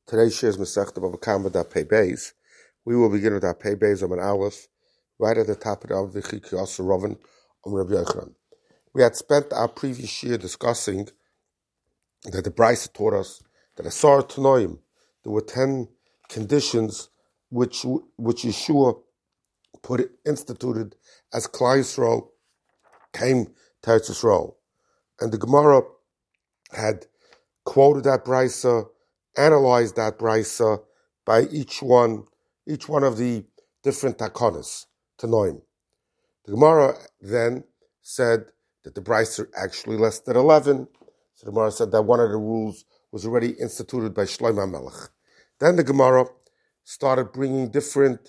Today's shir is Masechta Bava Kama Daf Pei Beis. We will begin with our Pei Beis Amud Aleph, right at the top of the Avdi Chikiyasa Ravin Rabbi Yochanan. We had spent our previous shir discussing that the Brisa taught us that Asar Tanoim, there were 10 conditions which Yeshua instituted as Klal Yisrael came to Eretz Yisrael. And the Gemara had quoted that Brisa, analyzed that Brisa by each one of the different takonas, Tanoim. The Gemara then said that the Brisa actually less than 11. So the Gemara said that one of the rules was already instituted by Shlomo HaMelech. Then the Gemara started bringing different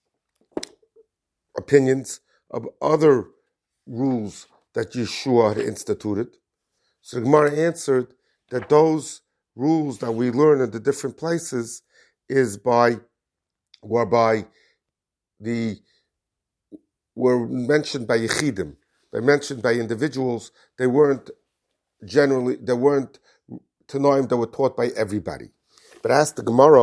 opinions of other rules that Yeshua had instituted. So the Gemara answered that those rules that we learn in the different places were mentioned by Yechidim. They mentioned by individuals. They weren't Tanoim that were taught by everybody. But ask the Gemara,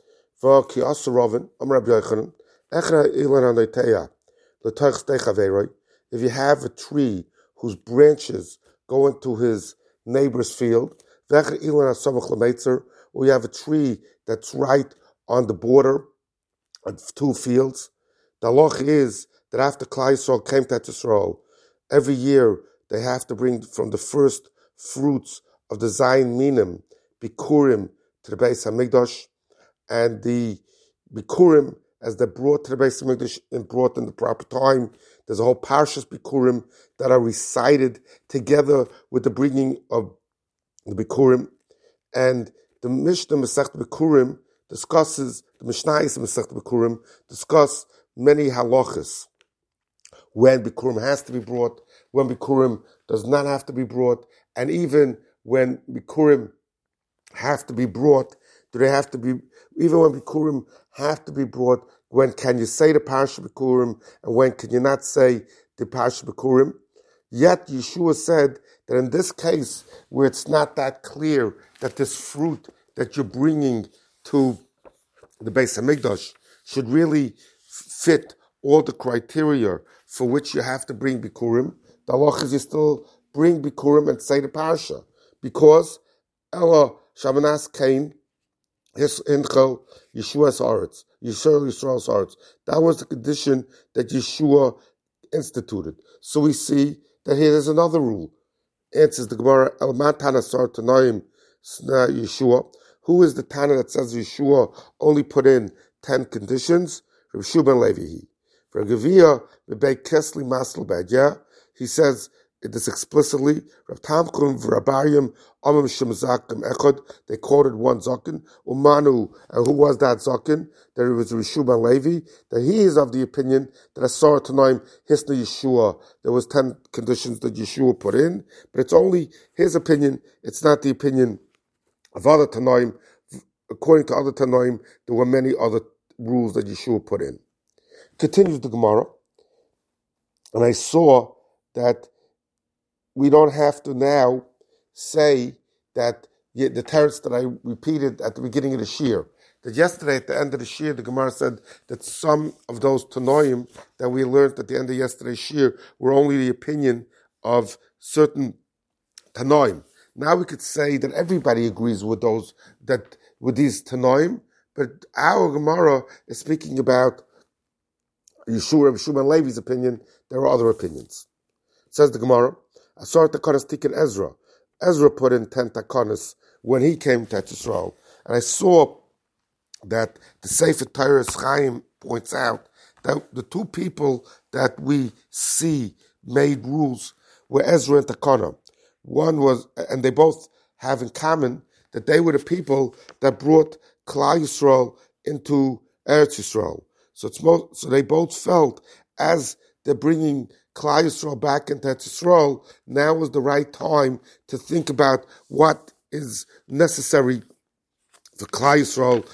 if you have a tree whose branches go into his neighbor's field, or you have a tree that's right on the border of two fields, the halach is that after Klal Yisrael came to Yisrael, every year they have to bring from the first fruits of the Zayin Minim, Bikurim, to the Beis HaMikdash, and the Bikurim, as they're brought to the Beis HaMikdash and brought in the proper time, there's a whole Parshas Bikurim that are recited together with the bringing of the Bikurim. And the Mishnah Masechta Bikurim discusses, the Mishnayos Masechta Bikurim discuss many halachas. When Bikurim has to be brought, when Bikurim does not have to be brought, and even when Bikurim have to be brought, even when Bikurim have to be brought, when can you say the Parsha Bikurim, and when can you not say the Parsha Bikurim? Yet Yeshua said that in this case, where it's not that clear that this fruit that you're bringing to the Beis HaMikdash should really fit all the criteria for which you have to bring Bikurim, the halach is you still bring Bikurim and say the Parsha, because Ella Shamanas Kain, Yisrael's Aretz. That was the condition that Yeshua instituted. So we see that here there's another rule. Answers the Gemara, El Matana Sar Tanoim Sna Yeshua. Who is the Tana that says Yeshua only put in 10 conditions? Rav Shua ben Levi. For Gavia, Bebei Kesli Masl Bad. Yeah, he says this explicitly. Rav Tamchum v'Rabayim Amim Shem Zakim Echad. They quoted one Zakin. Umanu, and who was that Zakin? That it was Rav Shua ben Levi. That he is of the opinion that Asar Tanoim Hisna Yeshua. There was 10 conditions that Yeshua put in, but it's only his opinion. It's not the opinion of other Tanoim. According to other Tanoim, there were many other rules that Yeshua put in. Continues the Gemara, and I saw that we don't have to now say that the teretz that I repeated at the beginning of the shir, that yesterday at the end of the shir, the Gemara said that some of those Tanoim that we learned at the end of yesterday's shir were only the opinion of certain Tanoim. Now we could say that everybody agrees with these Tanoim, but our Gemara is speaking about Yeshua, Rav Shua ben Levi's opinion. There are other opinions. Says the Gemara, Asar Takanas Tikkun Ezra. Ezra put in 10 Takanas when he came to Yisrael. And I saw that the Sefer Torah Chaim points out that the two people that we see made rules were Ezra and Takana. One was, and they both have in common that they were the people that brought Klal Yisrael into Eretz Yisrael. So they both felt as they're bringing Klal Yisrael back into Eretz Yisrael, now was the right time to think about what is necessary for Klal Yisrael,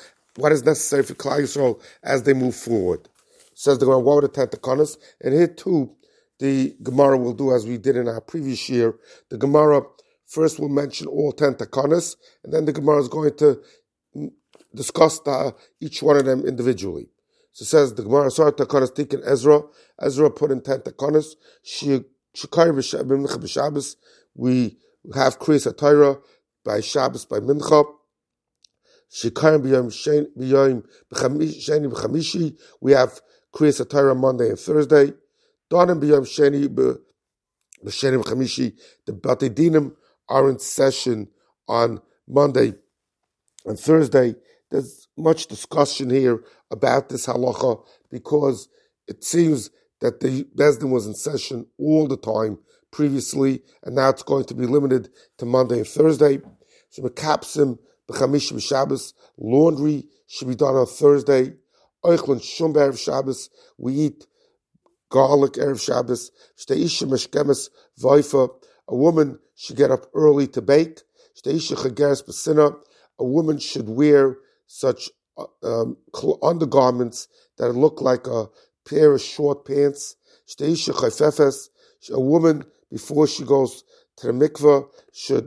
as they move forward. Says the Gemara, what were the 10 Takanas? And here too, the Gemara will do as we did in our previous year. The Gemara first will mention all 10 Takanas, and then the Gemara is going to discussed each one of them individually. So it says the Gemara Sar Takanas Tikkun Ezra. Ezra put in 10 Takanas. Shekar b'Mincha b'Shabbos. We have Kriyas HaTorah by Shabbos by Mincha. Shekar b'Yom Sheni b'Chamishi. We have Kriyas HaTorah Monday and Thursday. Danim b'Yom Sheni b'Sheni b'Chamishi. The Batei Dinim are in session on Monday and Thursday. There's much discussion here about this halacha because it seems that the Bezdin was in session all the time previously, and now it's going to be limited to Monday and Thursday. So Mekapsim b'Chamishi b'Shabbos, laundry should be done on Thursday. Oichlin Shum b'Erev Shabbos, we eat garlic Erev Shabbos. Shteisha meshkemes vayfa, a woman should get up early to bake. Shteisha chageres b'sina, a woman should wear such undergarments that look like a pair of short pants. Shteisha chayfefes, a woman before she goes to the mikveh should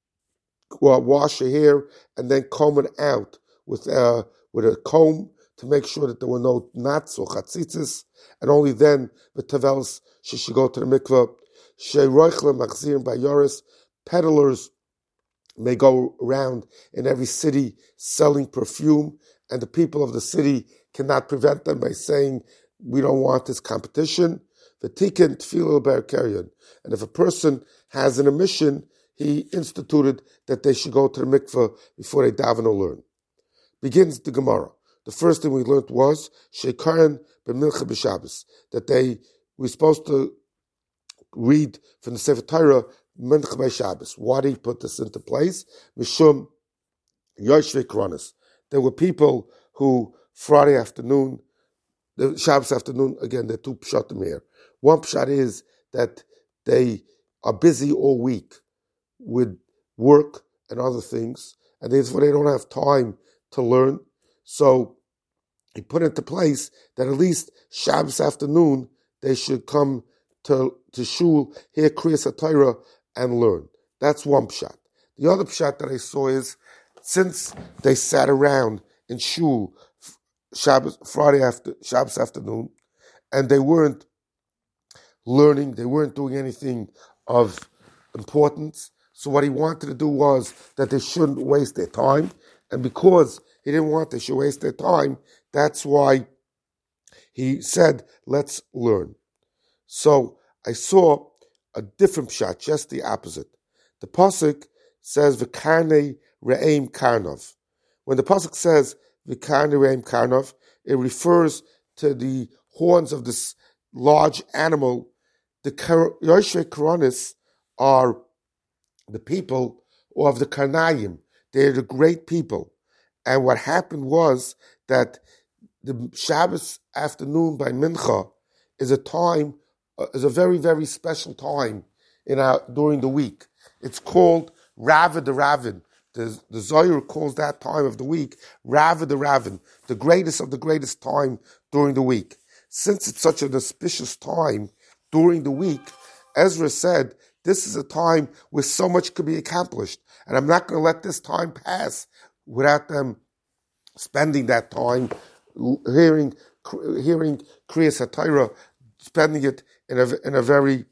wash her hair and then comb it out with a comb to make sure that there were no knots or chatzitzis, and only then the tavelis she should go to the mikveh. Sheiroichle machzirim bayoris, peddlers may go around in every city selling perfume, and the people of the city cannot prevent them by saying, we don't want this competition. The tikkun tefillah berkerion. And if a person has an emission, he instituted that they should go to the mikveh before they daven or learn. Begins the Gemara. The first thing we learned was sheikaran b'mincha b'Shabbos, that we're supposed to read from the Sefer Torah Mincha by Shabbos. Why did he put this into place? Mishum Yoshvei Kronis. There were people who Friday afternoon, the Shabbos afternoon, again, there are two pshatim here. One pshat is that they are busy all week with work and other things, and therefore they don't have time to learn. So he put into place that at least Shabbos afternoon they should come to shul, hear Kriyas HaTorah, and learn. That's one pshat. The other pshat that I saw is, since they sat around in shul Shabbos afternoon, and they weren't learning, they weren't doing anything of importance, so what he wanted to do was that they shouldn't waste their time, and because he didn't want they should waste their time, that's why he said, let's learn. So I saw a different pshat, just the opposite. The pasuk says v'karnei re'im karnov. When the pasuk says v'karnei re'im karnov, it refers to the horns of this large animal. The Yoshvei Kronis are the people of the Karnayim. They're the great people. And what happened was that the Shabbos afternoon by Mincha is a very, very special time during the week. It's called Ravad the Ravin. The Zohar calls that time of the week Ravad the Ravin, the greatest of the greatest time during the week. Since it's such an auspicious time during the week, Ezra said, this is a time where so much could be accomplished, and I'm not going to let this time pass without them spending that time hearing Kriyas HaTorah, spending it in a very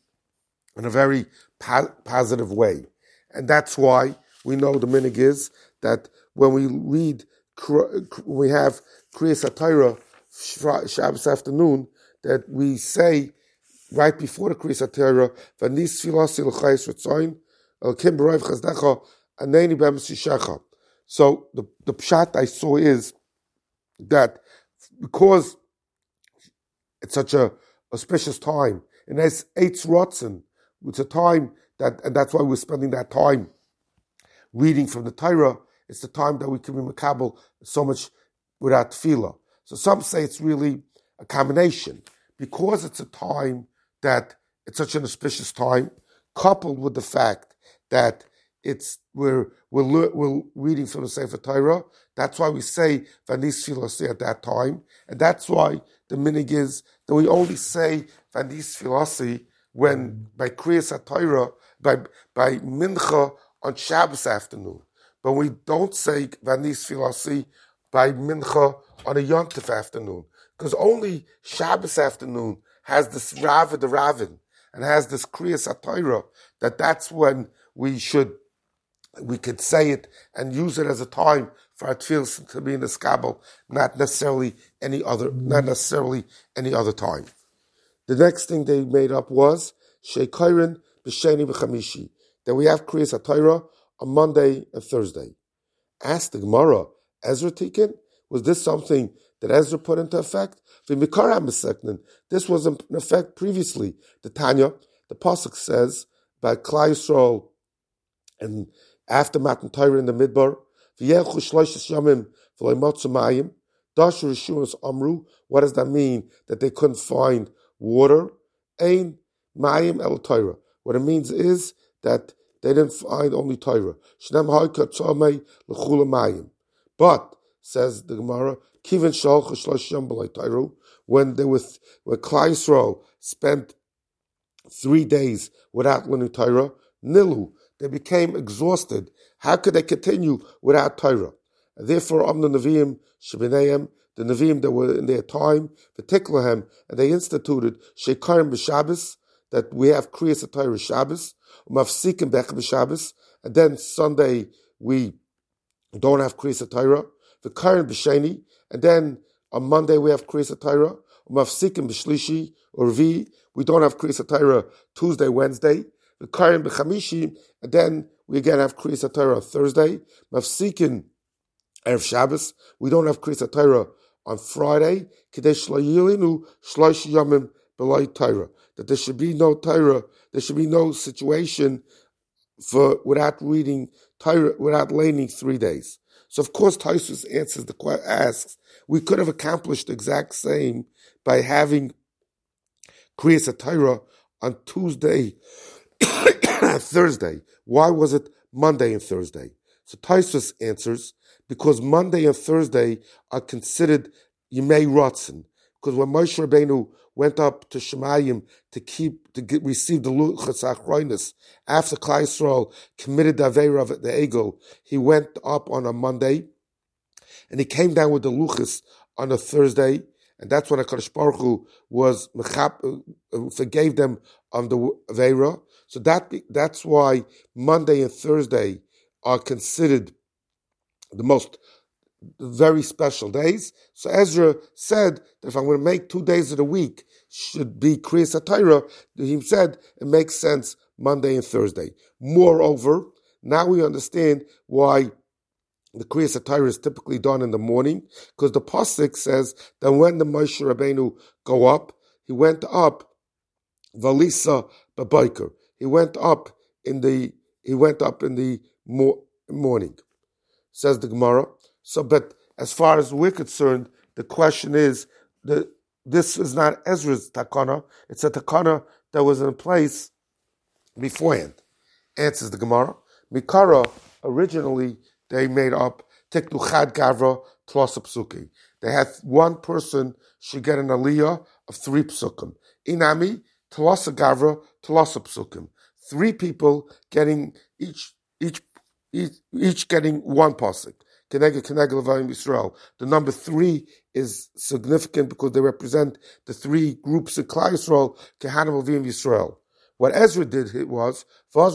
positive way. And that's why we know the minhag is that when we have Kriyas HaTorah Shabbos afternoon, that we say right before the Kriyas HaTorah, V'nis tfilasi l'chayis retzoin, Elokim b'roiv chazdecha, aneni b'emes yishecha. So the pshat I saw is that because it's such a auspicious time, and it's Eitz Rotzen, it's a time and that's why we're spending that time reading from the Torah. It's the time that we can be makabel so much without tefillah. So some say it's really a combination, because it's a time that it's such an auspicious time, coupled with the fact that we're reading from the Sefer Torah. That's why we say Vanis Filasi at that time, and that's why the minhag is that we only say Vanis Filasi when by Kriyas HaTorah, by Mincha on Shabbos afternoon. But we don't say Vanis Filasi by Mincha on a Yontif afternoon, because only Shabbos afternoon has this Rav the Ravin and has this Kriyas HaTorah, that's when we could say it and use it as a time for our tefillah to be in the skabel, not necessarily any other time. The next thing they made up was Sheikairin b'Sheni b'Chamishi, that we have Kriyas HaTorah on Monday and Thursday. Asked the Gemara, Ezra Tikkun, was this something that Ezra put into effect? This was in effect previously. The Tanya, the Pasuk says, by Klal Yisrael, and after Matan Torah in the Midbar, what does that mean? That they couldn't find water? Ein mayim el Torah. What it means is that they didn't find only Torah. But, says the Gemara, when Klal Yisrael spent 3 days without learning Torah, Nilu, they became exhausted. How could they continue without Torah? And therefore, the Nevi'im Shebeneim, the Nevi'im that were in their time, V'tiklahem, and they instituted Sheikarim b'Shabbos, that we have Kriyas HaTorah Shabbos, Mafsikim Bech b'Shabbos, and then Sunday we don't have Kriyas HaTorah, V'karim b'Sheni, and then on Monday we have Kriyas HaTorah, Mafsikim b'Shlishi, or Vi, we don't have Kriyas HaTorah Tuesday, Wednesday, V'karim b'Chamishi, and then we again have Kriyas HaTorah on Thursday, Mafsikim Erev Shabbos, we don't have Kriyas HaTorah on Friday, K'dei shlayilinu shlosh yamim b'lai Torah, that there should be no Torah, there should be no situation for without reading Torah, without laning 3 days. So of course Taisus asks, we could have accomplished the exact same by having Kriyas HaTorah on Tuesday and Thursday. Why was it Monday and Thursday? So Taisus answers, because Monday and Thursday are considered Yimei Ratzin. Because when Moshe Rabbeinu went up to Shemayim to receive the Luchas Achroinus after Klal Yisrael committed the Aveira of the Egel, he went up on a Monday and he came down with the Luchas on a Thursday, and that's when HaKadosh Baruch Hu was forgave them on the Aveira. So that's why Monday and Thursday are considered the most very special days. So Ezra said that if I'm going to make 2 days of the week should be Kriyas HaTorah, he said it makes sense Monday and Thursday. Moreover, now we understand why the Kriyas HaTorah is typically done in the morning, because the Pasuk says that when the Moshe Rabbeinu go up, he went up Valisa B'Baiker. He went up in the morning, says the Gemara. So, but as far as we're concerned, the question is that this is not Ezra's takana; it's a takana that was in place beforehand. Answers the Gemara. Mikara, originally they made up Tiknu Chad Gavra Tlosa Psuki. They had one person should get an aliyah of 3 psukim. Inami Tlosa Gavra Tlosa Psukim. 3 people getting each getting 1 pasuk. Keneged Levayim Yisrael. The number 3 is significant because they represent the 3 groups of Klal Yisrael, Kehanim Levayim Yisrael. What Ezra did was,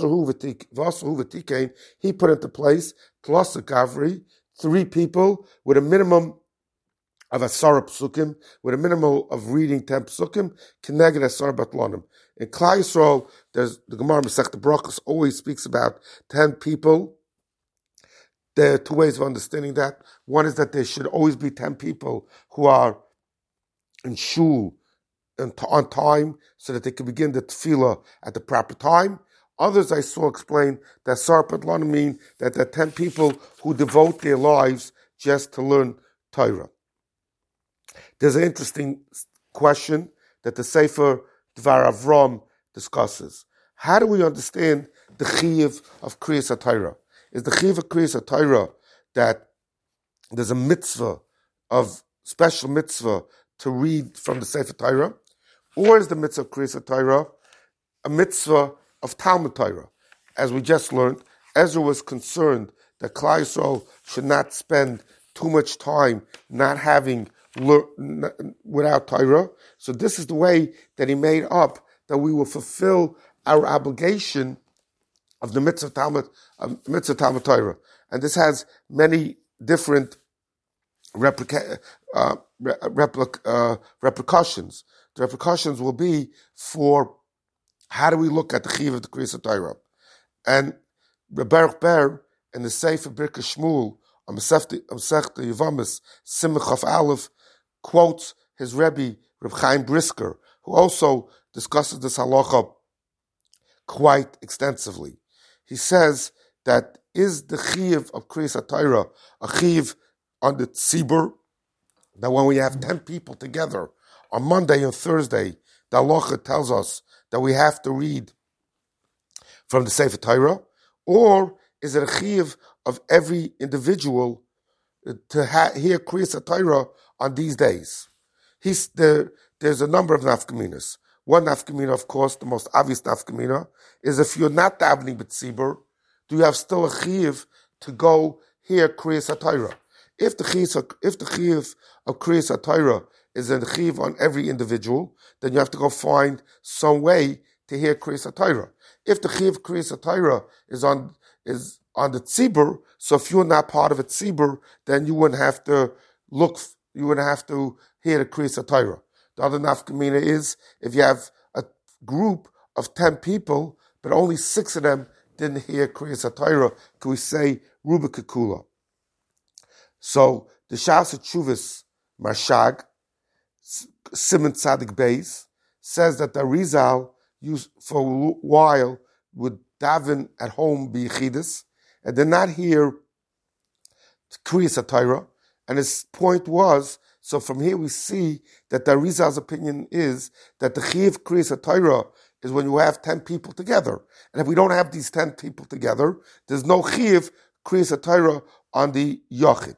he put into place Tlosa Gavri, 3 people with a minimum of Asara Psukim, with a minimum of reading 10 Psukim, Keneged Asara Batlonim. In Klal Yisrael, there's the Gemara Masechta Brachos always speaks about 10 people. There are 2 ways of understanding that. One is that there should always be 10 people who are in shul on time so that they can begin the tefillah at the proper time. Others I saw explain that Sarpat Lana mean that there are 10 people who devote their lives just to learn Torah. There's an interesting question that the Sefer Dvar Avram discusses. How do we understand the chiyuv of Kriyas HaTorah? Is the chiyuv of Kriyas HaTorah that there's a special mitzvah to read from the Sefer Torah? Or is the mitzvah of Kriyas HaTorah a mitzvah of Talmud Torah? As we just learned, Ezra was concerned that Klal Yisrael should not spend too much time not having without Torah. So this is the way that he made up that we will fulfill our obligation of the mitzvah Talmud Torah. And this has many different repercussions. The repercussions will be for how do we look at the chiv of the Kriyas Torah. And Baruch Ber in the Sefer Birkas Shmuel on Masechta Yevamis Simcha Chaf Aleph quotes his Rebbe Reb Chaim Brisker, who also discusses this halacha quite extensively. He says that is the chiv of Kriyas Torah a chiv on the tzibur, that when we have 10 people together on Monday and Thursday, the halacha tells us that we have to read from the Sefer Torah, or is it a chiv of every individual to hear Kriyas Torah on these days? There's a number of nafkaminas. One nafkamina, of course, the most obvious nafkamina, is if you're not davening b'tzibur, do you have still a chiv to go hear Kriyas Torah? If the chiv of Kriyas Torah is a chiv on every individual, then you have to go find some way to hear Kriyas Torah. If the chiv of Kriyas Torah is on the tzibur, so if you're not part of a tzibur, then you wouldn't have to hear the Kriyas Torah. The other nafkamina is if you have a group of 10 people, but only 6 of them didn't hear Kriyas Torah, can we say Ruba Kekula? So the Shas Chuvas Marshag, Simon Tzadik Beis, says that the Arizal used for a while would daven at home b'yichidus and did not hear Kriyas Torah. And his point was, so from here we see that the Arizal's opinion is that the chiv Kriyas Torah is when you have 10 people together. And if we don't have these 10 people together, there's no chiv Kriyas Torah on the Yochid.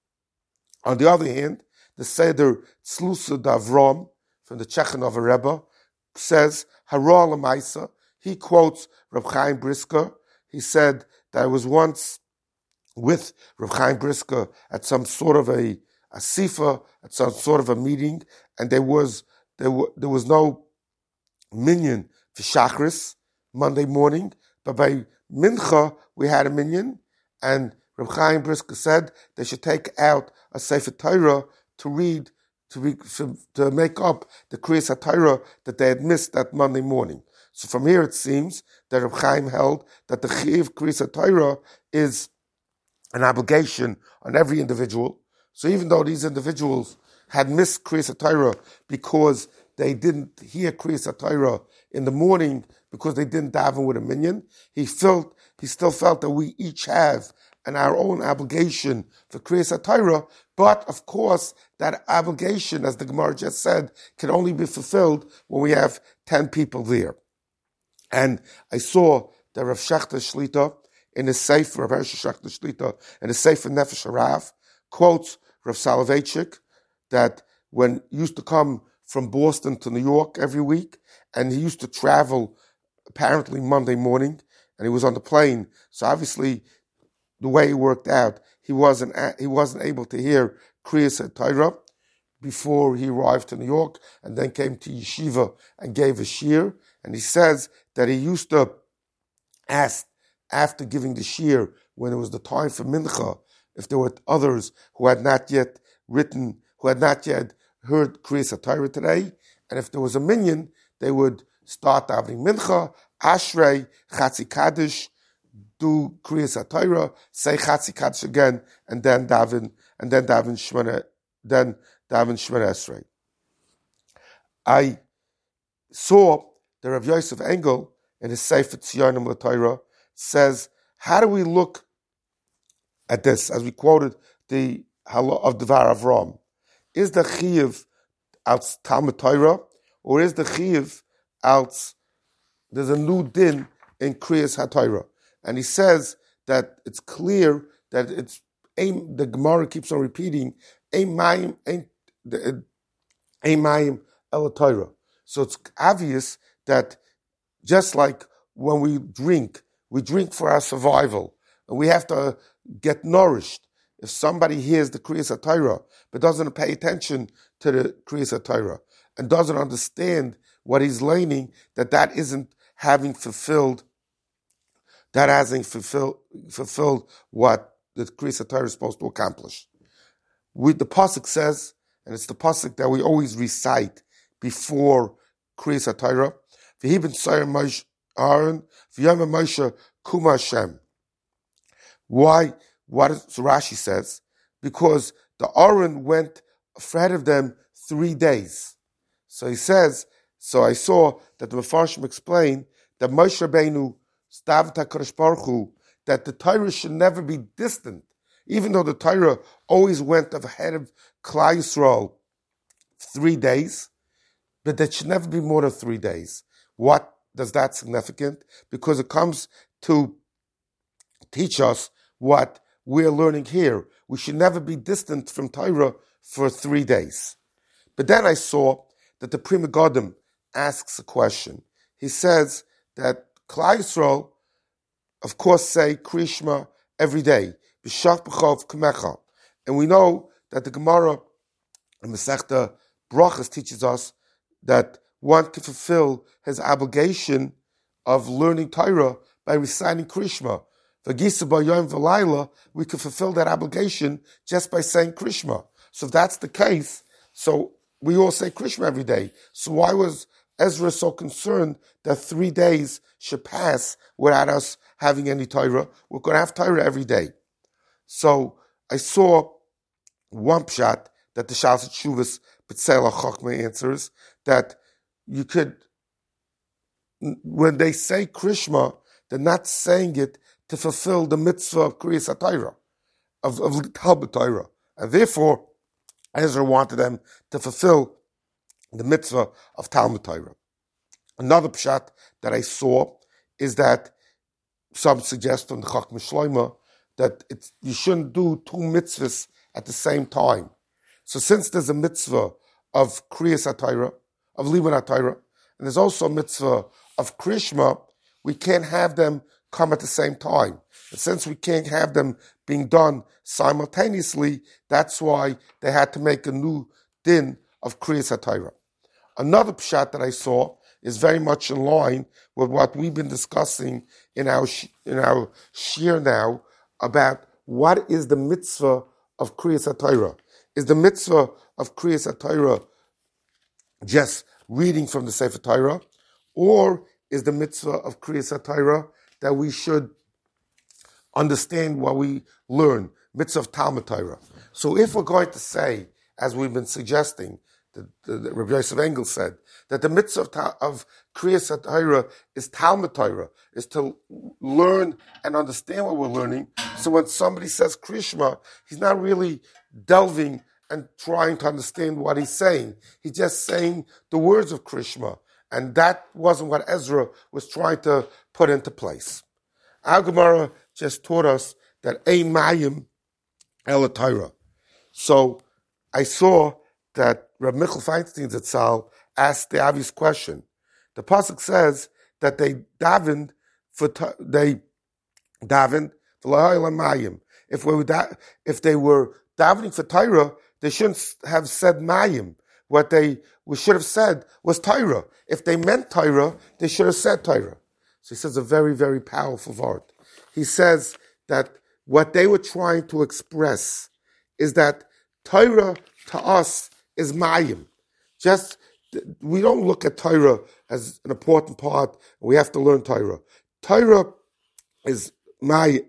On the other hand, the Seder Tzlusa Davrom from the Chechanov Rebbe says, Hara Lamaisa. He quotes Reb Chaim Brisker. He said that I was once with Reb Chaim Brisker at some sort of a sifa, at some sort of a meeting, and there was no minyan for Shachris Monday morning, but by Mincha we had a minyan, and Reb Chaim Brisker said they should take out a Sefer Torah to read, to make up the Kriyas Torah that they had missed that Monday morning. So from here it seems that Reb Chaim held that the Chiv Kriyas Torah is an obligation on every individual. So even though these individuals had missed Kriyas Torah because they didn't hear Kriyas Torah in the morning because they didn't daven with a minyan, he still felt that we each have our own obligation for Kriyas Torah, but of course that obligation, as the Gemara just said, can only be fulfilled when we have 10 people there. And I saw that Rav Shechter Shlita in his Sefer, Rav Shechter Shlita in his Sefer Nefesh Harav quotes Rav Soloveitchik that when he used to come from Boston to New York every week, and he used to travel apparently Monday morning, and he was on the plane, so obviously the way it worked out, he wasn't able to hear Kriyas Torah before he arrived to New York, and then came to yeshiva and gave a shir. And he says that he used to ask after giving the shir, when it was the time for mincha, if there were others who had not yet heard Kriyas Torah today, and if there was a minyan, they would start davening mincha, ashrei, chatzi kaddish, do Kriyas Torah, say chatzi kaddish again, and then daven shmona esrei. I saw the Rav Yosef Engel in his Sefer Tziyonim L'Torah says, how do we look at this, as we quoted the Halah of Devar Avram? Is the Chiyuv out Talmud Torah, or is the Chiyuv out, there's a new din in Kriyas HaTorah? And he says that it's clear that it's, the Gemara keeps on repeating, Ein Mayim El Torah. So it's obvious that just like when we drink for our survival, and we have to get nourished. if somebody hears the Kriyas HaTorah but doesn't pay attention to the Kriyas HaTorah and doesn't understand what he's learning, that isn't having fulfilled, fulfilled what the Kriyas HaTorah is supposed to accomplish. The pasuk says, and it's the pasuk that we always recite before Kriyas HaTorah, V'hi ben Sayar Moshe Aaron, V'yom Moshe Kuma Hashem. Why? So Rashi says, because the Aaron went ahead of them 3 days. So he says, so I saw that the Mefarshim explain that Moshe Rabbeinu staved HaKadosh Baruch Hu, that the Torah should never be distant, even though the Torah always went ahead of Klal Yisrael 3 days, but that should never be more than 3 days. What does that significant? Because it comes to teach us what we're learning here. We should never be distant from Torah for 3 days. But then I saw that the Pri Megadim asks a question. He says that Klal Yisrael, of course, say Kriya Shema every day. B'shach b'chov k'mecha. And we know that the Gemara in Masechta Brachas teaches us that one can fulfill his obligation of learning Torah by reciting Kriya Shema. V'gisa b'yom v'layla, we can fulfill that obligation just by saying Kriya Shema. So if that's the case, so we all say Kriya Shema every day. So why was Ezra so concerned that 3 days should pass without us having any Torah? We're going to have Torah every day. So I saw one pshat that the Shas Tshuvas B'Tzelach Chachma answers, that you could, when they say Kriya Shema, they're not saying it to fulfill the mitzvah of Kriyas HaTorah, of Talmud Torah. And therefore, Ezra wanted them to fulfill the mitzvah of Talmud Torah. Another pshat that I saw is that some suggest from the Chachma Shlomo that you shouldn't do 2 mitzvahs at the same time. So since there's a mitzvah of Kriyas HaTorah, of Limud HaTorah, and there's also a mitzvah of Kriya Shema, we can't have them come at the same time. And since we can't have them being done simultaneously, that's why they had to make a new din of Kriyas HaTorah. Another pshat that I saw is very much in line with what we've been discussing in our shir now about what is the mitzvah of Kriyas HaTorah. Is the mitzvah of Kriyas HaTorah just reading from the Sefer Torah, or is the mitzvah of Kriyas HaTorah that we should understand what we learn, mitzvah of Talmud Torah? So if we're going to say, as we've been suggesting, the Rabbi Yosef Engel said, that the mitzvah of Kriyas HaTorah is Talmud Torah, is to learn and understand what we're learning. So when somebody says Kriya Shema, he's not really delving and trying to understand what he's saying. He's just saying the words of Kriya Shema. And that wasn't what Ezra was trying to put into place. Our Gemara just taught us that Ein Mayim El Torah. So I saw that Reb Michal Feinstein Zatzal asked the obvious question. The pasuk says that they davened for Mayim. If they were davening for Torah, they shouldn't have said Mayim. What we should have said was Torah. If they meant Torah, they should have said Torah. So he says a very, very powerful word. He says that what they were trying to express is that Torah to us is Mayim. Just, we don't look at Torah as an important part. We have to learn Torah. Torah is like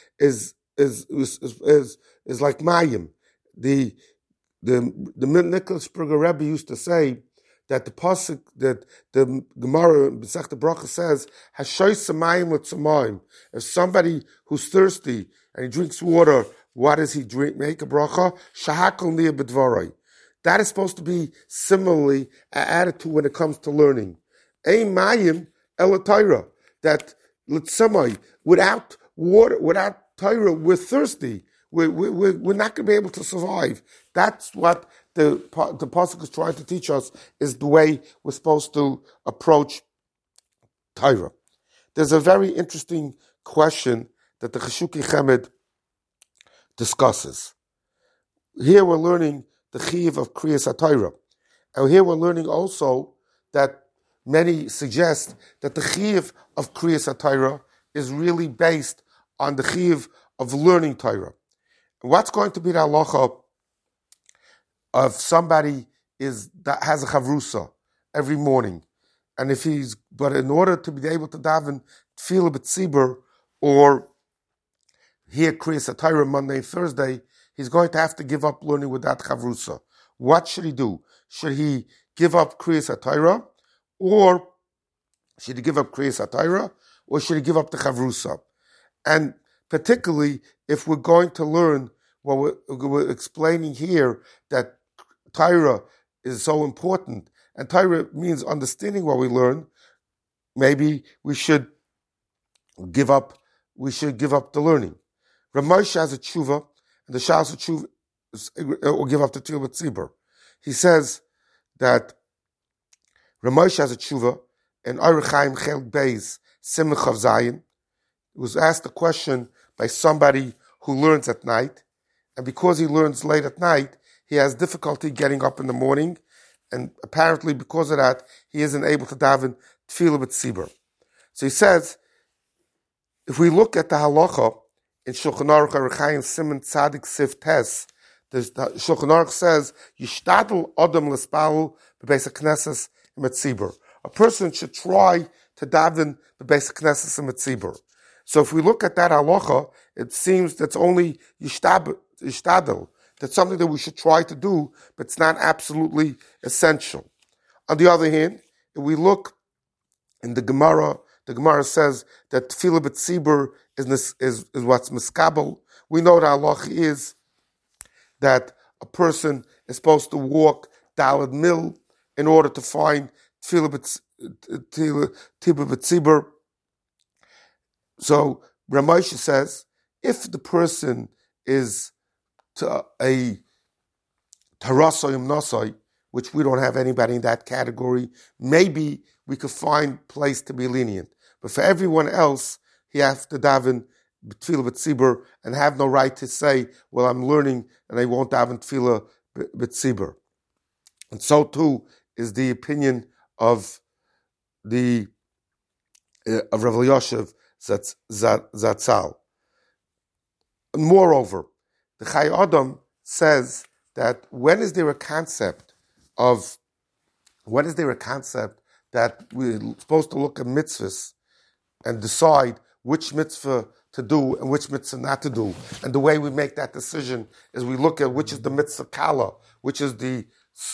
Mayim. The Nicholas Berger Rebbe used to say that the pasuk, that the Gemara Masechta Bracha says, "Hashoy samayim l'tzamayim." If somebody who's thirsty and he drinks water, what does he drink? Make a bracha. Shahakol niya b'dvarei. That is supposed to be similarly an attitude when it comes to learning. Ein mayim el Torah. That l'tzamay, without water, without Torah, we're thirsty. We're not going to be able to survive. That's what the pasuk is trying to teach us, is the way we're supposed to approach Torah. There's a very interesting question that the Cheshuki Chemed discusses. Here we're learning the Chiyuv of Kriyas HaTorah. And here we're learning also that many suggest that the Chiyuv of Kriyas HaTorah is really based on the Chiyuv of learning Torah. What's going to be the halacha of somebody that has a chavrusa every morning, but in order to be able to daven tefillah b'tzibur or hear Kriyas HaTorah Monday and Thursday, he's going to have to give up learning without chavrusa. What should he do? Should he give up Kriyas HaTorah, or should he give up Kriyas HaTorah, or should he give up the chavrusa? And particularly if we're going to learn what we're explaining here, that Torah is so important, and Torah means understanding what we learn, maybe we should give up the learning. Rav Moshe has a tshuva, and the Shas tshuva will give up the tefillah b'tzibur. He says that Rav Moshe has a tshuva, and Orach Chaim Chelek Beis Simon Chav Zayin was asked a question by somebody who learns at night, and because he learns late at night, he has difficulty getting up in the morning, and apparently because of that, he isn't able to daven tefillah b'tzibur. So he says, if we look at the halacha in Shulchan Aruch Orach Chaim Simon Tzadik Sif Tes, the Shulchan Aruch says, Yishtadel Adam L'Spalul B'Beis HaKnesses Metzibur. A person should try to daven B'Beis HaKnesses Metzibur. So if we look at that halacha, it seems that's only Yishtadel. That's something that we should try to do, but it's not absolutely essential. On the other hand, if we look in the Gemara says that tefillah b'tzibur is what's miskabel. We know the halacha is that a person is supposed to walk daled mil in order to find tefillah b'tzibur. So Rav Moshe says, if the person is a tarasoyim nosoi, which we don't have anybody in that category, maybe we could find place to be lenient. But for everyone else, he has to daven tefillah b'tzibur and have no right to say, well, I'm learning and I won't daven tefillah b'tzibur. And so too is the opinion of Rav Elyashiv Zatzal. Moreover, the Chai Adam says that when is there a concept that we're supposed to look at mitzvahs and decide which mitzvah to do and which mitzvah not to do. And the way we make that decision is we look at which is the mitzvah kala, which is the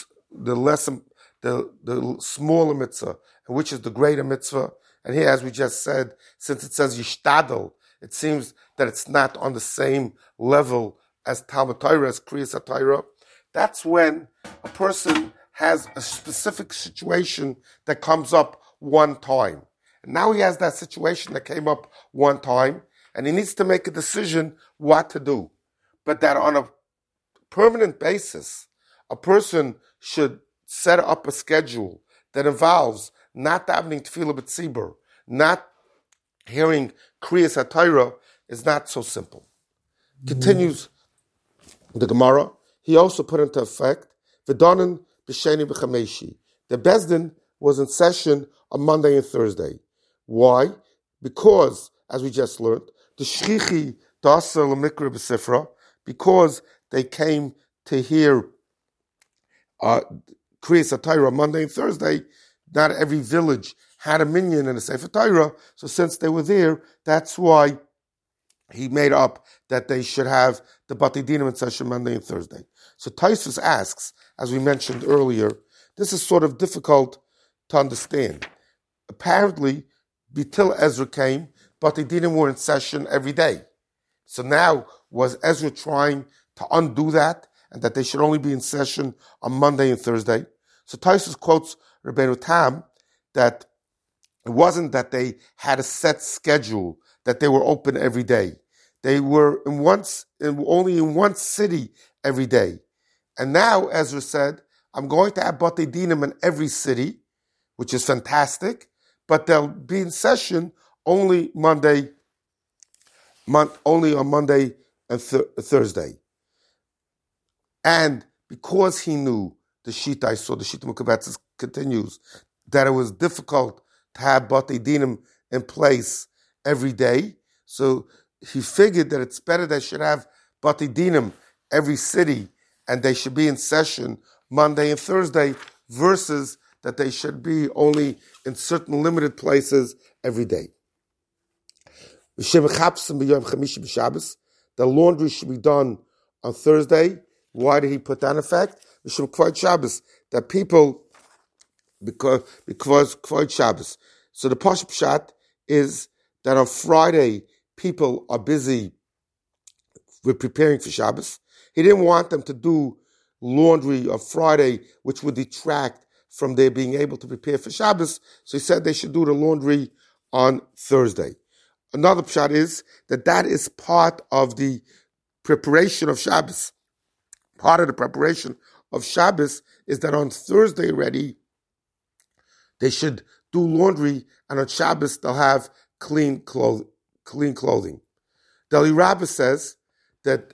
smaller mitzvah, and which is the greater mitzvah. And here, as we just said, since it says yishtadel, it seems that it's not on the same level as Talmud Torah, as Kriyas HaTorah. That's when a person has a specific situation that comes up one time. And now he has that situation that came up one time, and he needs to make a decision what to do. But that on a permanent basis, a person should set up a schedule that involves not davening tefillah b'tzibur, not hearing Kriyas HaTorah, is not so simple. Continues the Gemara. He also put into effect V'donen b'sheni b'chameshi. The Bezdin was in session on Monday and Thursday. Why? Because, as we just learned, the shchichi d'asar l'mikra b'sifra, because they came to hear Kriyas HaTorah Monday and Thursday. Not every village had a minyan and a Sefer Torah, so since they were there, that's why he made up that they should have the Batei Dinim in session Monday and Thursday. So Taisus asks, as we mentioned earlier, this is sort of difficult to understand. Apparently, till Ezra came, Batei Dinim were in session every day. So now, was Ezra trying to undo that, and that they should only be in session on Monday and Thursday? So Taisus quotes Rabbeinu Tam that it wasn't that they had a set schedule, that they were open every day. They were only in one city every day. And now Ezra said, I'm going to have Batei Dinim in every city, which is fantastic, but they'll be in session only on Monday and Thursday. And because he knew the Shita, I saw the Shita Mukabetzes continues, that it was difficult to have Batei Dinim in place every day. So he figured that it's better they should have Batei Dinim every city and they should be in session Monday and Thursday versus that they should be only in certain limited places every day. The laundry should be done on Thursday. Why did he put that in effect? That people, because Kvod Shabbos. So the Posh Pshat is that on Friday, people are busy with preparing for Shabbos. He didn't want them to do laundry on Friday, which would detract from their being able to prepare for Shabbos. So he said they should do the laundry on Thursday. Another pshat is that is part of the preparation of Shabbos. Part of the preparation of Shabbos is that on Thursday already, they should do laundry, and on Shabbos they'll have clean clothing. The Eli Rabbah says that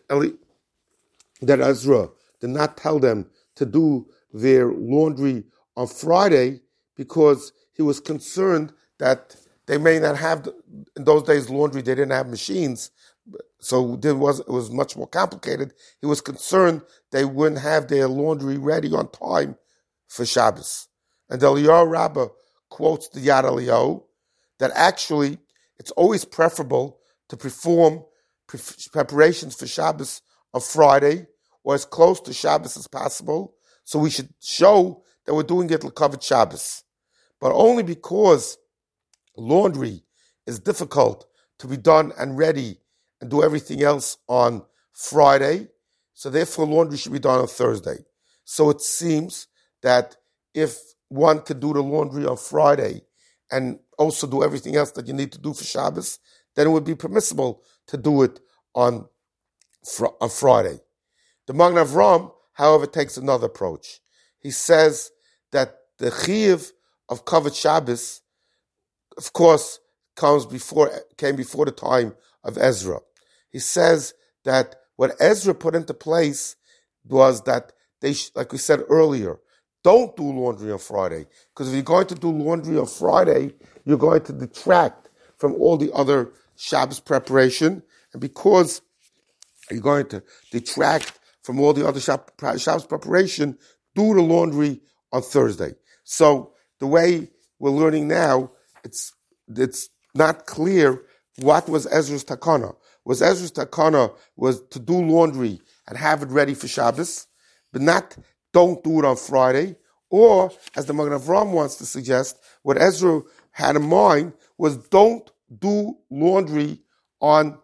Ezra did not tell them to do their laundry on Friday because he was concerned that they may not have, in those days, laundry, they didn't have machines, so it was much more complicated. He was concerned they wouldn't have their laundry ready on time for Shabbos. And the Eliyahu Rabbah quotes the Yad Eliyahu that actually it's always preferable to perform preparations for Shabbos on Friday or as close to Shabbos as possible. So we should show that we're doing it l'kavod Shabbos. But only because laundry is difficult to be done and ready and do everything else on Friday, so therefore laundry should be done on Thursday. So it seems that if one could do the laundry on Friday and also do everything else that you need to do for Shabbos, then it would be permissible to do it on Friday. The Magen Avraham, however, takes another approach. He says that the chiyuv of kavod Shabbos, of course, came before the time of Ezra. He says that what Ezra put into place was that they, like we said earlier, don't do laundry on Friday. Because if you're going to do laundry on Friday, you're going to detract from all the other Shabbos preparation. And because you're going to detract from all the other Shabbos preparation, do the laundry on Thursday. So the way we're learning now, it's not clear what was Ezra's takana. Was Ezra's takana was to do laundry and have it ready for Shabbos, but not don't do it on Friday, or as the Magen Avraham wants to suggest, what Ezra had in mind was don't do laundry on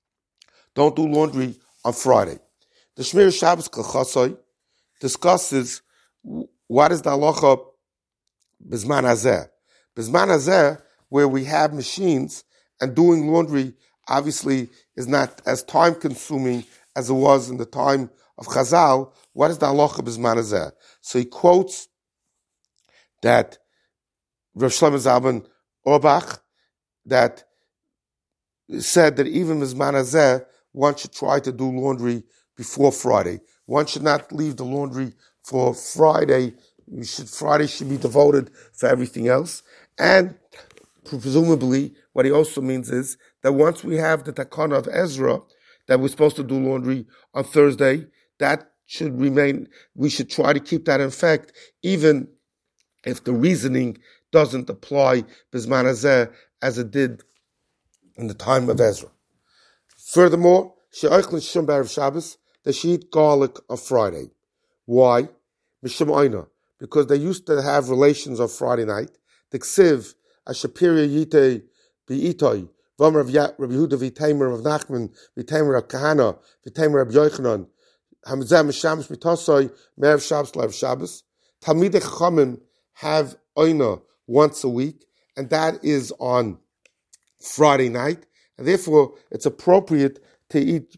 Friday. The Shmir Shabbos Kachasoi discusses what is the halacha Bizman Hazeh. Bizman Hazeh, where we have machines and doing laundry obviously is not as time consuming as it was in the time of Chazal. What is the halacha Bizman Hazeh? So he quotes that Rav Shlomo Zalman Auerbach that said that even Bizman Hazeh, one should try to do laundry before Friday. One should not leave the laundry for Friday. Friday should be devoted for everything else. And presumably, what he also means is that once we have the takana of Ezra, that we're supposed to do laundry on Thursday, that should remain, we should try to keep that in effect, even if the reasoning doesn't apply Bizman Hazeh as it did in the time of Ezra. Furthermore, she'oichlin shum b'erev Shabbos, they should eat garlic on Friday. Why? Mishum oina, because they used to have relations on Friday night. The ksiv, Ashapiria Yite Be'itoi, V'amar Rabbi Yehuda V'Tamer of Nachman, V'Tamer of Kahana, V'Tamer of Yochanan, Hamzeh Mishamish Mitosoi, Me'erev Shabbos Le'erev Shabbos. Talmidei Chachamim have oina once a week, and that is on Friday night, and therefore it's appropriate to eat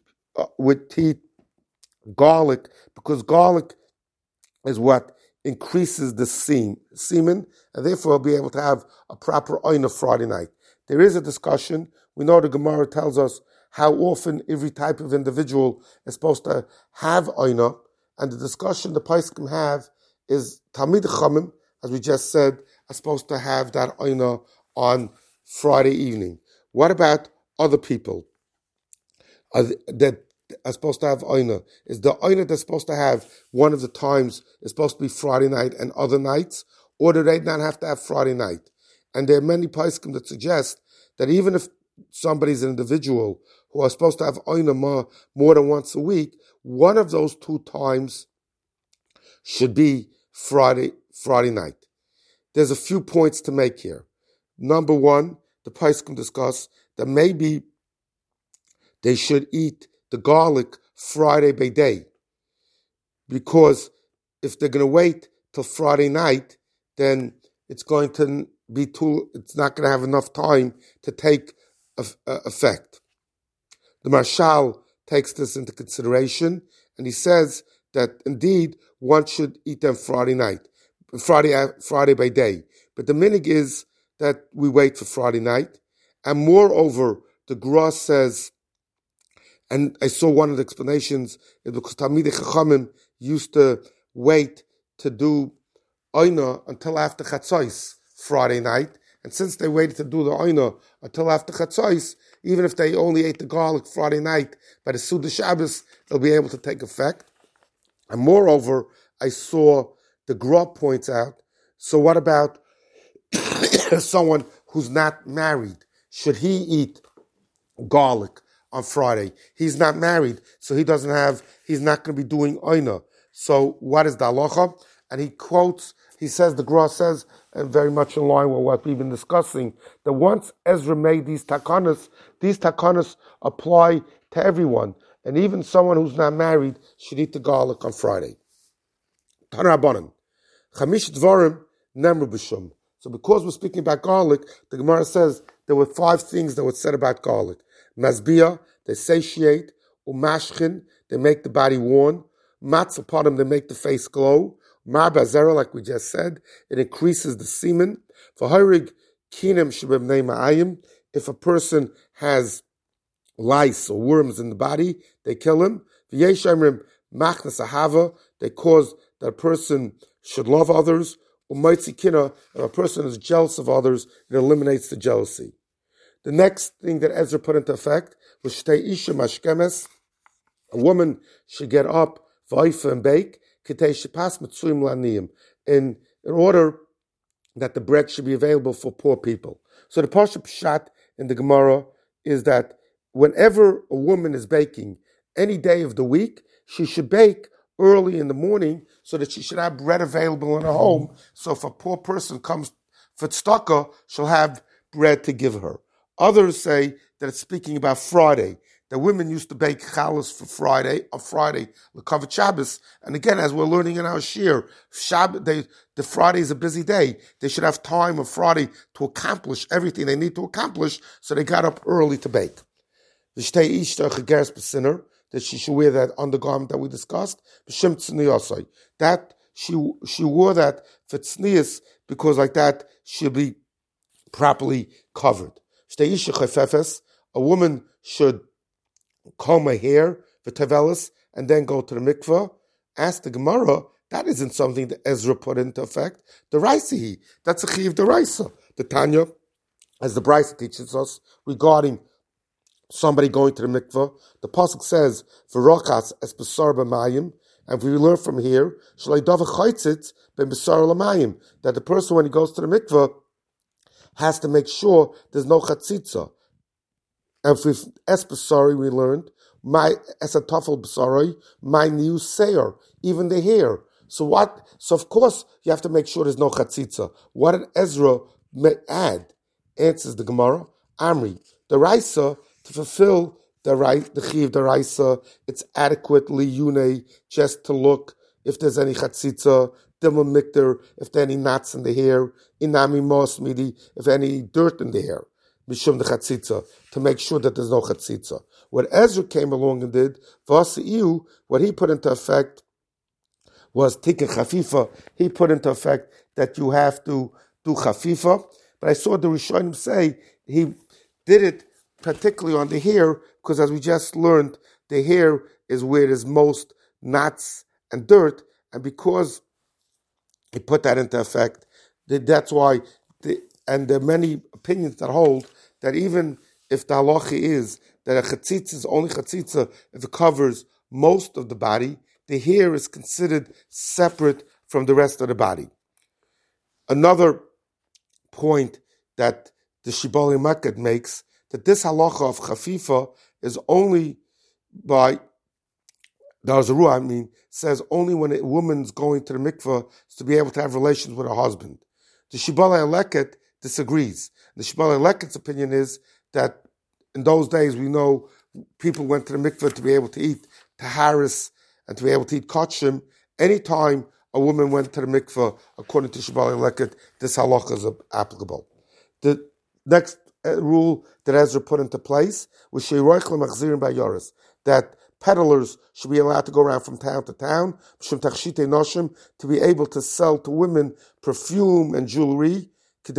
garlic, because garlic is what increases the semen, and therefore be able to have a proper oina Friday night. There is a discussion. We know the Gemara tells us how often every type of individual is supposed to have oina, and the discussion the Paiskim have is Talmid Chachamim, as we just said, are supposed to have that oina on Friday evening. What about other people that are supposed to have oina? Is the oina they're supposed to have one of the times is supposed to be Friday night and other nights, or do they not have to have Friday night? And there are many Paiskim that suggest that even if somebody's an individual who are supposed to have oina more than once a week, one of those two times should be Friday night. There's a few points to make here. Number one, the Paiskim discuss that maybe they should eat the garlic Friday by day, because if they're going to wait till Friday night, then it's going to be it's not going to have enough time to take effect. The Marshal takes this into consideration, and he says that indeed one should eat them Friday by day. But the minig is that we wait for Friday night, and moreover, the Gra says, and I saw one of the explanations, is because Talmidei Chachamim used to wait to do oina until after Chatzos Friday night, and since they waited to do the oina until after Chatzos, even if they only ate the garlic Friday night, by the Suda Shabbos, they'll be able to take effect. And moreover, I saw the Gra points out, so what about someone who's not married? Should he eat garlic on Friday? He's not married, so he's not going to be doing oina. So what is the halacha? And he says, the Gra says, and very much in line with what we've been discussing, that once Ezra made these takanas apply to everyone, and even someone who's not married should eat the garlic on Friday. Tana Rabbanan, Chamish Dvarim Nemru B'Shum. So because we're speaking about garlic, the Gemara says there were 5 things that were said about garlic. Mazbia, they satiate. Umashchin, they make the body warm. Matzapadim, they make the face glow. Marbazera, like we just said, it increases the semen. For Harig Kinim Shebibnei Ma'ayim, if a person has lice or worms in the body, they kill him. V'yeshamrim Machnas Ahava, they cause that a person should love others. Umaitzi Kina, if a person is jealous of others, it eliminates the jealousy. The next thing that Ezra put into effect was Shtei Isha Mashkemes, a woman should get up, v'oifa and bake, kitei shepas mitzuyim laniyim, in order that the bread should be available for poor people. So the Parsha Pshat in the Gemara is that whenever a woman is baking, any day of the week, she should bake early in the morning so that she should have bread available in her home. So if a poor person comes for tzedakah, she'll have bread to give her. Others say that it's speaking about Friday, that women used to bake challah for Friday, l'kavod Shabbos. And again, as we're learning in our shir, the Friday is a busy day. They should have time on Friday to accomplish everything they need to accomplish, so they got up early to bake. That she should wear that undergarment that we discussed. That she wore that for tznius, because like that she'll be properly covered. A woman should comb her hair for tevelis and then go to the mikveh. Ask the Gemara, that isn't something that Ezra put into effect. The Raisa, that's a chiv the Raisa. The Tanya, as the Brisa teaches us regarding somebody going to the mikveh, the pasuk says, "V'rochas es b'sar b'mayim," and we learn from here, "Shalei dava chaytzit ben b'sar l'mayim," that the person when he goes to the mikveh has to make sure there's no chatzitza. And with es b'sari we learned, my es a tafel b'sari, my new seir, even the hair. So of course you have to make sure there's no chatzitza. What did Ezra add? Answers the Gemara, Amri, the Raisa, to fulfill the chiv the Raisa, it's adequately yune, just to look if there's any chatzitza, dimel mikter, if there are any knots in the hair, inami mos midi, if any dirt in the hair, mishum the chatzitza, to make sure that there's no chatzitza. What Ezra came along and did, v'asi'iu, what he put into effect was tikkun chafifa. He put into effect that you have to do chafifa, but I saw the Rishonim say he did it particularly on the hair because as we just learned, the hair is where there's most knots and dirt, and because he put that into effect, that's why, and there are many opinions that hold that even if the halacha is that a chatzitza is only chatzitza if it covers most of the body, the hair is considered separate from the rest of the body. Another point that the Shibbolei Maked makes, that this halacha of chafifa is only by, says only when a woman's going to the mikveh to be able to have relations with her husband. The Shibbolei Leket disagrees. The Shibbolei Leket's opinion is that in those days we know people went to the mikveh to be able to eat taharis and to be able to eat kachim. Anytime a woman went to the mikveh, according to Shibbolei Leket, this halacha is applicable. The next rule that Ezra put into place was that peddlers should be allowed to go around from town to town to be able to sell to women perfume and jewelry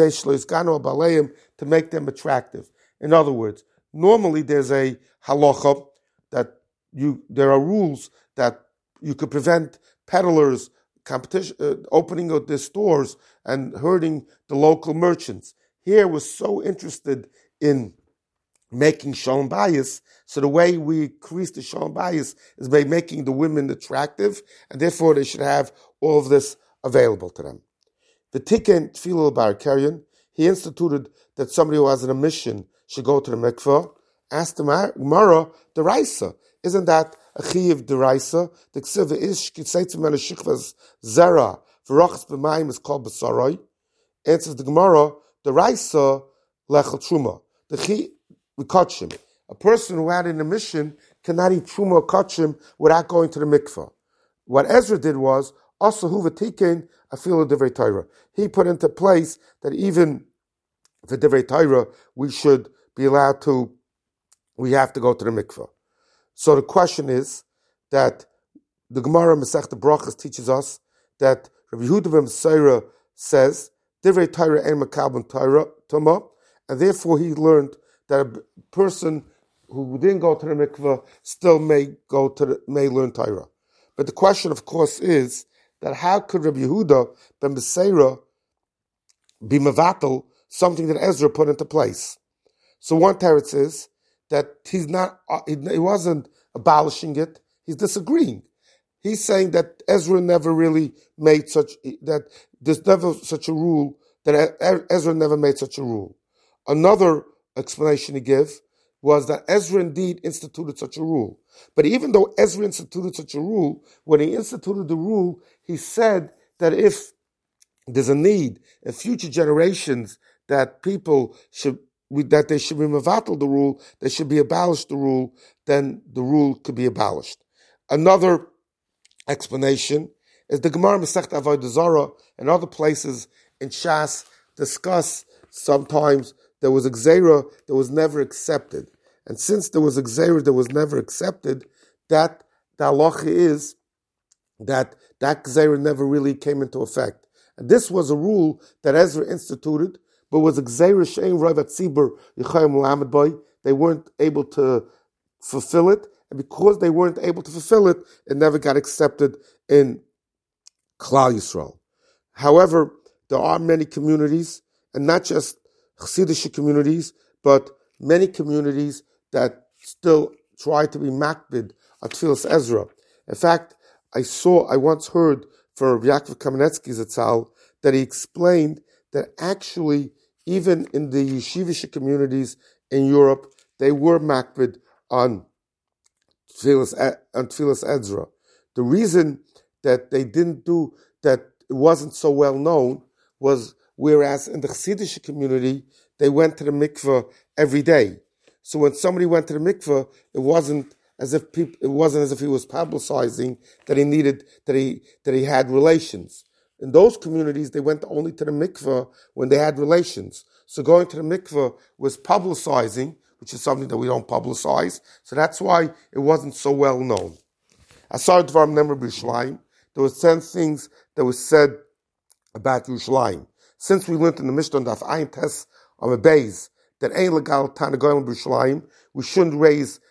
to make them attractive. In other words, normally there's a halacha that there are rules that you could prevent peddlers competition opening of their stores and hurting the local merchants. Here we're so interested in making shalom bayis, so the way we increase the shalom bayis is by making the women attractive, and therefore they should have all of this available to them. The Tikkun Tefillah Barakarian, he instituted that somebody who has an emission should go to the mikveh. Asked the Gemara, the Raisa, isn't that a chiyuv deraisa? The ksiva is shkitzeitzim and shikvas zera v'rochas b'mayim is called b'sarai. Answers the Gemara, the Raisa lechel truma. The chi kachim. A person who had an emission cannot eat truma or kachim without going to the mikveh. What Ezra did was also hu v'tiken afilu divrei Torah. He put into place that even for divrei Torah we should be allowed to. We have to go to the mikveh. So the question is that the Gemara Masechta Brachas teaches us that Rabbi Yehuda ben Mesorah says divrei Torah ein makabel Torah tuma, and therefore he learned that a person who didn't go to the mikveh still may learn Torah. But the question, of course, is that how could Rabbi Yehuda ben Mesorah be mevatel something that Ezra put into place? So one teretz is that he wasn't abolishing it, he's disagreeing. He's saying that Ezra never really made that there's never such a rule, that Ezra never made such a rule. Another explanation he gives was that Ezra indeed instituted such a rule. But even though Ezra instituted such a rule, when he instituted the rule, he said that if there's a need in future generations that people that they should be mevatel the rule, they should be abolished the rule, then the rule could be abolished. Another explanation is the Gemara Masechta Avodah Zarah and other places in Shas discuss sometimes there was a gzeira that was never accepted. And since there was a gzeira that was never accepted, that the halacha is that gzeira never really came into effect. And this was a rule that Ezra instituted, but was a gzeira she'ein rov hatzibur yichayim l'amid by. They weren't able to fulfill it, and because they weren't able to fulfill it, it never got accepted in Klal Yisrael. However, there are many communities, and not just Chassidish communities, but many communities that still try to be makbid on Tfilas Ezra. In fact, I once heard from Yaakov Kamenetsky Zatzal that he explained that actually, even in the yeshivish communities in Europe, they were makbid on Tfilas Ezra. The reason that they didn't do that, it wasn't so well known, was whereas in the Chassidish community, they went to the mikveh every day. So when somebody went to the mikveh, it wasn't as if he was publicizing that he had relations. In those communities, they went only to the mikveh when they had relations. So going to the mikveh was publicizing, which is something that we don't publicize. So that's why it wasn't so well known. Asar Dvarim Nemer B'Yerushalayim, there were 10 things that was said about Yerushalayim. Since we learned in the Mishnah Daf Ayin Tes on a base that ain't legal Tana Goyim B'Yerushalayim, we shouldn't raise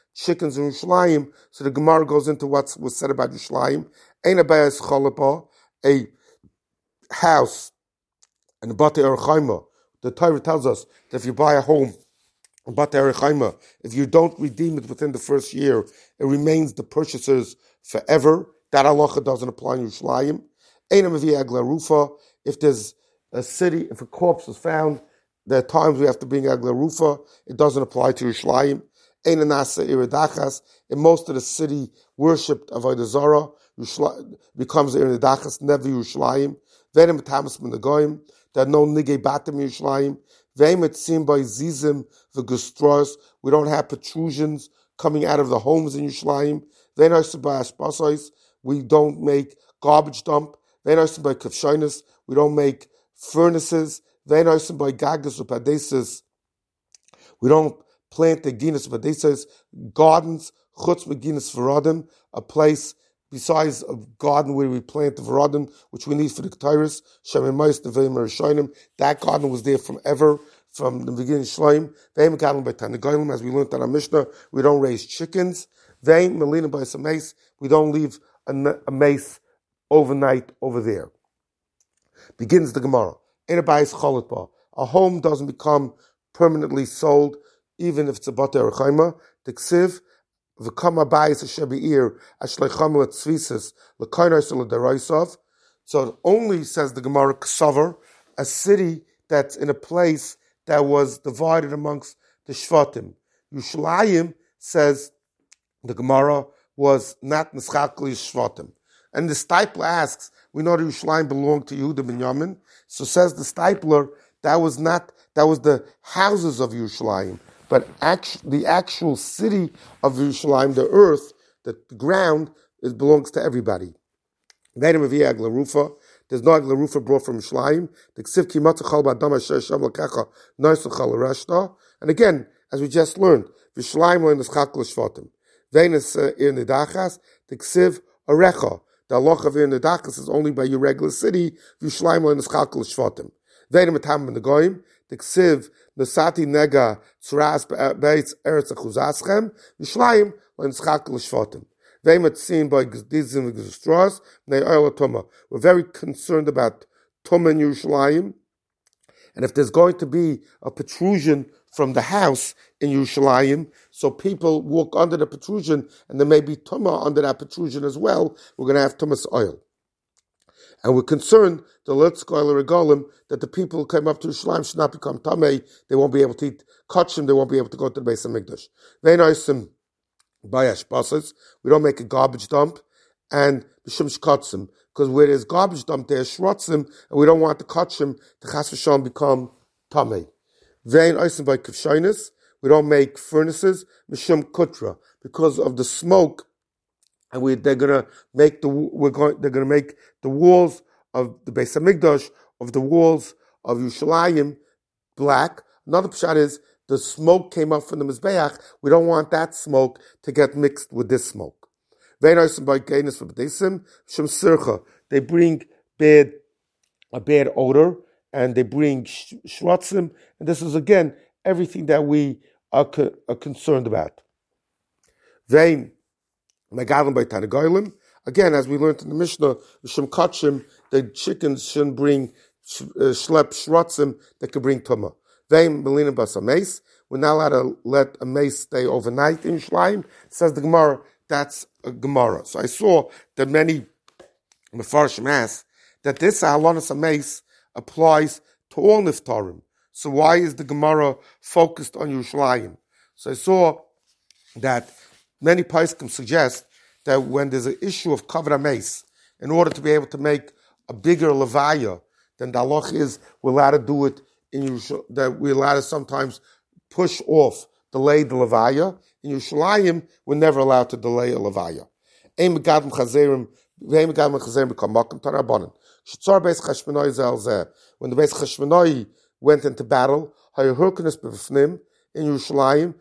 chickens in Yerushalayim. So the Gemara goes into what was said about Yerushalayim. Ein abayas chalapa, a house, and the Bate Erechaima. The Torah tells us that if you buy a home, Bate Erechaima, if you don't redeem it within the first year, it remains the purchaser's forever. That halacha doesn't apply in Yerushalayim. Ein amavi agla rufa. If there's a city, if a corpse is found, there are times we have to bring agla rufa. It doesn't apply to Yerushalayim. Ein anasa iridachas. In most of the city worshipped avodah zarah, becomes iridachas, never Yerushalayim. Ve'enim tamas menagoyim. There are no nigei batim Yerushalayim. Ve'eim etzim by zizim v'gustros. We don't have protrusions coming out of the homes in Yerushalayim. Ve'ein osim by ashpasos. We don't make garbage dump. Ve'ein osim by kavshonis. We don't make furnaces. Ve'ein osim by gagas upadesis. We don't plant the ginas upadesis, gardens, chutz meginas v'rodim, a place besides a garden where we plant the v'rodim, which we need for the Ketairis, Shememayis Neveim Rishonim. That garden was there from ever, from the beginning of Shloim. Ve'im garden by Tanagoyim, as we learned in our Mishnah, we don't raise chickens. Ve'im melina by some mace, we don't leave a mace overnight over there. Begins the Gemara. A home doesn't become permanently sold, even if it's a Bate Erechaima. The Ksiv, V'kama bayis ashebeir ashleicham letzvisis lekainos l'daraisov. So it only, says the Gemara, Ksavar, a city that's in a place that was divided amongst the Shvatim. Yerushalayim, says the Gemara, was not Nischakli Shvatim. And the Stipler asks, we know that Yerushalayim belonged to Yehuda ben Yamin. So says the Stipler, that was the houses of Yerushalayim. But the actual city of Yerushalayim, the earth, the ground, belongs to everybody. There's no Agla Rufa brought from Yerushalayim. And again, as we just learned, Yerushalayim is Chakla Shvatim. Venus in the Dachas, the Ksiv Arecha. The halacha of in the Dachas is only by your regular city. Yerushalayim is Chakla Shvatim. Ve'enim etam in the Goyim. The Ksiv Nasati Nega Tzuras Beitz Eretz Achuzaschem. Yerushalayim is Chakla Shvatim. We're very concerned about Tumah in Yerushalayim, and if there's going to be a protrusion from the house in Yerushalayim, so people walk under the protrusion, and there may be Tumah under that protrusion as well, we're going to have Tumah's oil. And we're concerned, the Letzkoil Regalim, that the people who came up to Yerushalayim should not become Tamei, they won't be able to eat Kachim, they won't be able to go to the Beis HaMikdash. We don't make a garbage dump, and b'shum shkatzim, because where there's garbage dump, there's shrotzim, and we don't want the kachim to chas v'sham become tamei. Vein oisim by kivshainis, we don't make furnaces, b'shum kutra, because of the smoke, and they're gonna make the walls of the Beis Hamikdash, of the walls of Yerushalayim, black. Another pshat is, the smoke came up from the Mizbeach. We don't want that smoke to get mixed with this smoke. They bring a bad odor, and they bring shrotzim, and this is again everything that we are concerned about. Again, as we learned in the Mishnah, the chickens shouldn't bring shlep shrotzim that could bring tumah. We're not allowed to let a mace stay overnight in Yerushalayim. Says the Gemara, that's a Gemara. So I saw that many Mefarshim ask that this halanas mace applies to all niftarim. So why is the Gemara focused on Yerushalayim? So I saw that many Paiskim suggest that when there's an issue of kavod mace, in order to be able to make a bigger levaya, then the halach is we're allowed to do it that we're allowed to sometimes push off, delay the levaya. In Yerushalayim, we're never allowed to delay a levaya. When the Beis Chashmonai went into battle, in Yerushalayim,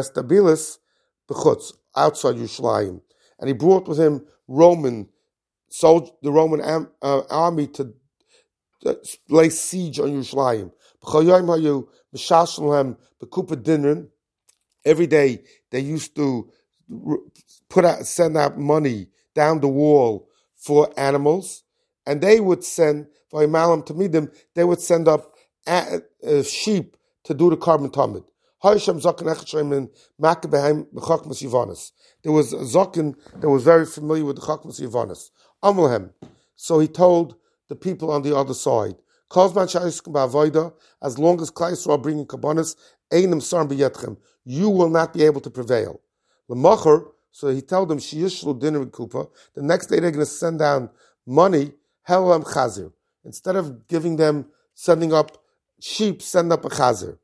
outside Yerushalayim, and he brought with him the Roman army to lay siege on Yerushalayim. Every day they used to send out money down the wall for animals, and they would send v'yimalam tamidim. They would send up sheep to do the carbon tamid. There was a Zokin that was very familiar with the Chachmas Yavanis. Amalhem. So he told the people on the other side, as long as Klai Yisrael are bringing kabbanis, you will not be able to prevail. So he told them, the next day they're going to send down money, instead of sending up sheep, send up a chazir.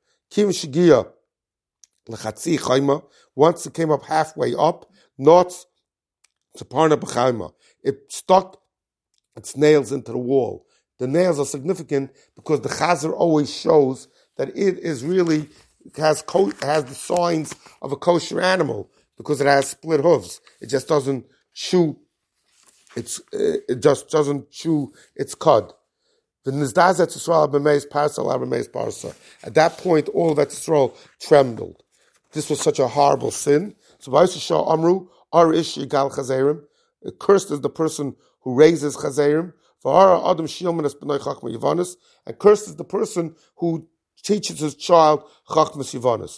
Once it came up halfway up, not to Parna B'chaima, it stuck its nails into the wall. The nails are significant because the chazer always shows that it is really has the signs of a kosher animal because it has split hooves. It just doesn't chew. It just doesn't chew its cud. At that point, all of Etzisrael trembled. This was such a horrible sin. So Amru, cursed is the person who raises chazerim, and cursed is the person who teaches his child chachmas yivanis.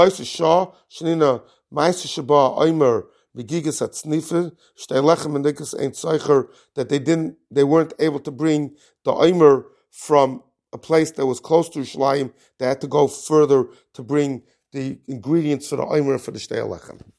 That they weren't able to bring the omer from a place that was close to Yerushalayim. They had to go further to bring the ingredients for the omer for the shtei lechem.